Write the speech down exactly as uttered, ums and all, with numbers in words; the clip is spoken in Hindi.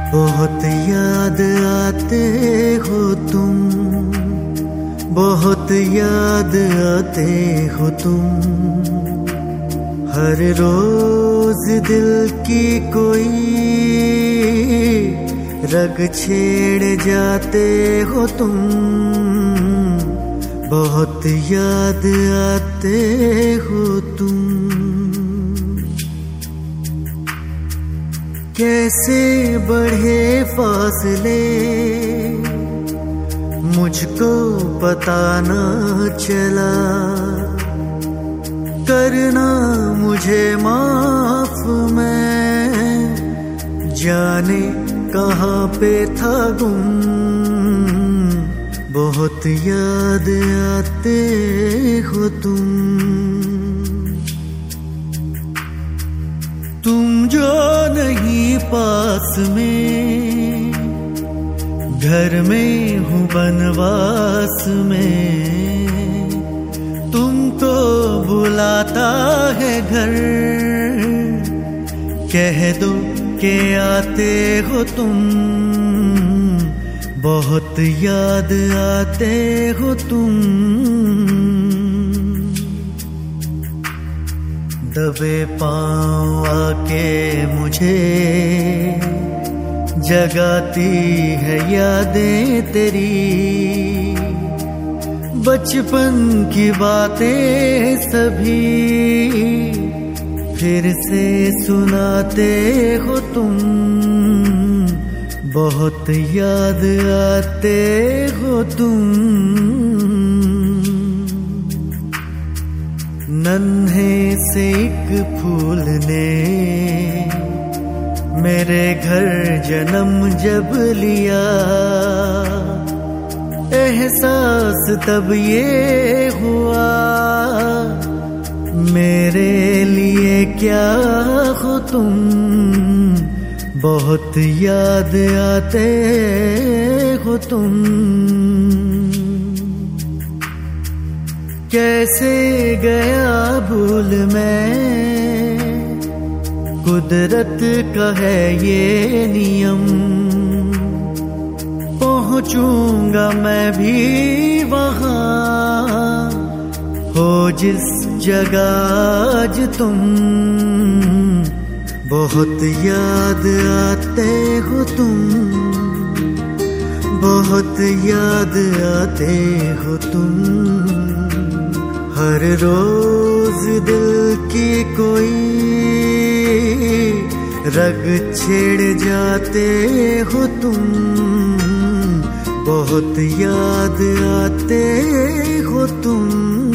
बहुत याद आते हो तुम, बहुत याद आते हो तुम। हर रोज दिल की कोई रग छेड़ जाते हो तुम। बहुत याद आते हो तुम। कैसे बढ़े फासले मुझको पता ना चला। करना मुझे माफ, मैं जाने कहाँ पे था गुम। बहुत याद आते हो तुम। तुम जो नहीं पास में, घर में हूँ बनवास में। तुमको बुलाता है घर, कह दो के आते हो तुम। बहुत याद आते हो तुम। दबे पाँव आके मुझे जगाती है यादें तेरी। बचपन की बातें सभी फिर से सुनाते हो तुम। बहुत याद आते हो तुम। नन्हे से एक फूल ने मेरे घर जन्म जब लिया। एहसास तब ये हुआ, मेरे लिए क्या हो तुम। बहुत याद आते हो तुम। कैसे गया भूल मैं, कुदरत का है ये नियम। पहुंचूंगा मैं भी वहां, हो जिस जगह आज तुम। बहुत याद आते हो तुम। बहुत याद आते हो तुम। हर रोज दिल की कोई रग छेड़ जाते हो तुम। बहुत याद आते हो तुम।